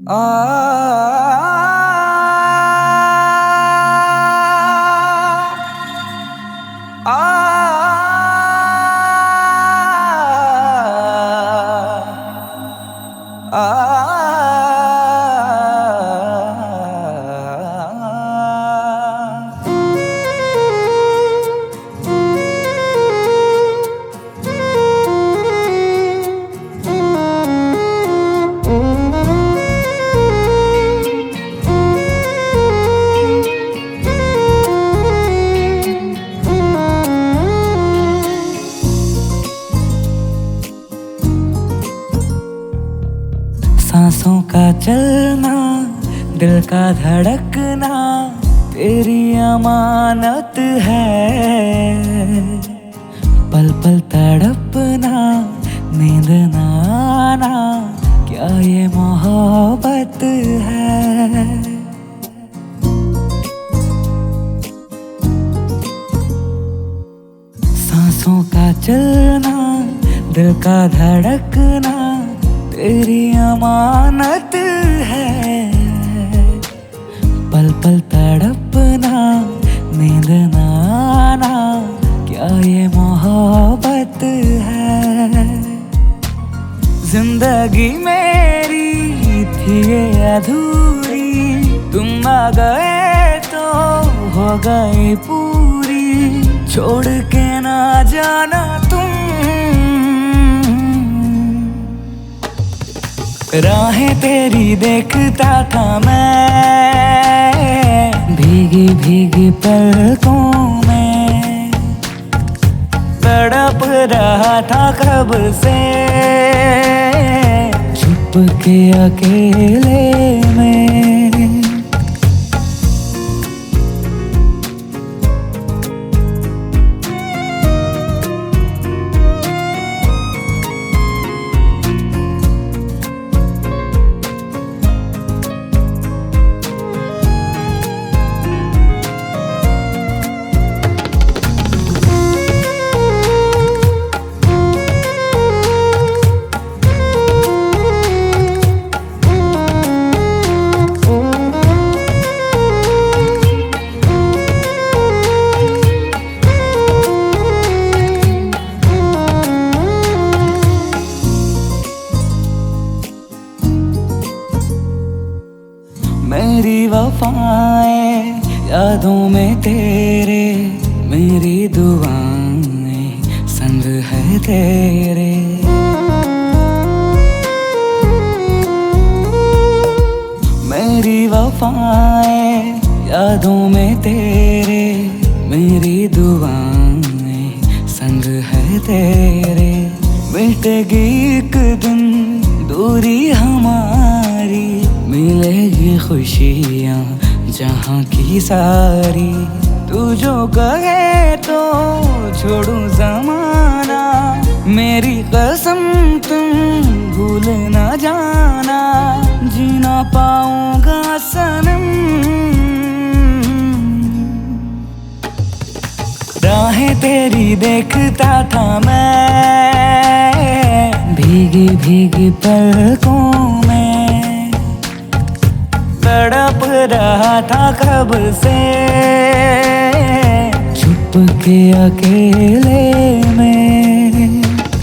आ आ सांसों का चलना, दिल का धड़कना तेरी अमानत है। पल पल तड़पना, नींद ना आना, क्या ये मोहब्बत है। सांसों का चलना, दिल का धड़कना तेरी अमानत है। पल पल तड़पना, नींद ना आना, क्या ये मोहब्बत है। जिंदगी मेरी थी ये अधूरी, तुम आ गए तो हो गई पूरी। छोड़ के ना जाना तुम, राहें तेरी देखता था मैं, भीगी भीगी पलकों में। तड़प रहा था कब से, छुप के अकेले में। मेरी वफाएं यादों में तेरे, मेरी दुआएं संग है तेरे। मेरी वफाएं यादों में तेरे, मेरी दुआएं संग है तेरे। मिटेगी एक दिन दूरी हमारी, मिलेगी खुशियाँ जहाँ की सारी। तू जो कहे तो छोड़ूं ज़माना, मेरी कसम तुम भूल न जाना। जीना पाऊंगा सनम, राहें तेरी देखता था मैं, भीगी भीगी पलकों में। तड़प रहा था कब से, छुप के अकेले में।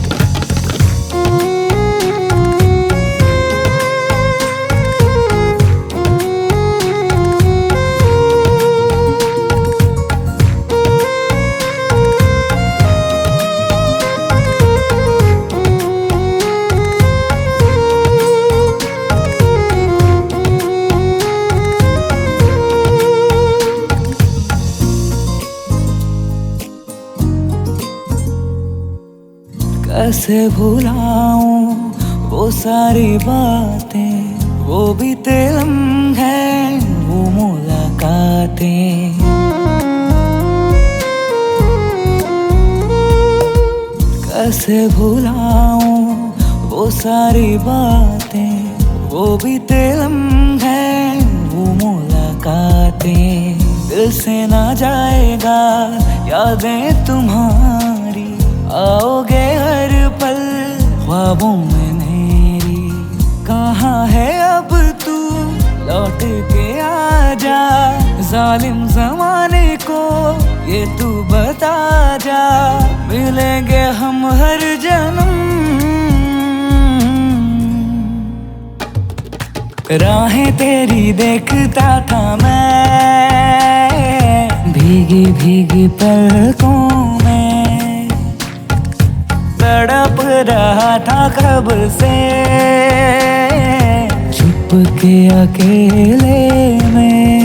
कैसे भुलाऊं वो सारी बातें, वो बीते लम्हे, वो मुलाकातें। कैसे भुलाऊं वो सारी बातें, वो बीते लम्हे, वो मुलाकातें। दिल से ना जाएगा यादें तुम्हारी, आओगे हर पल ख्वाबों में मेरी। कहाँ है अब तू लौट के आजा, जालिम जमाने को ये तू बता जा, मिलेंगे हम हर जन्म। राहें तेरी देखता था मैं, भीगी भीगी पलकों में, तड़प रहा था कब से छुप के अकेले में।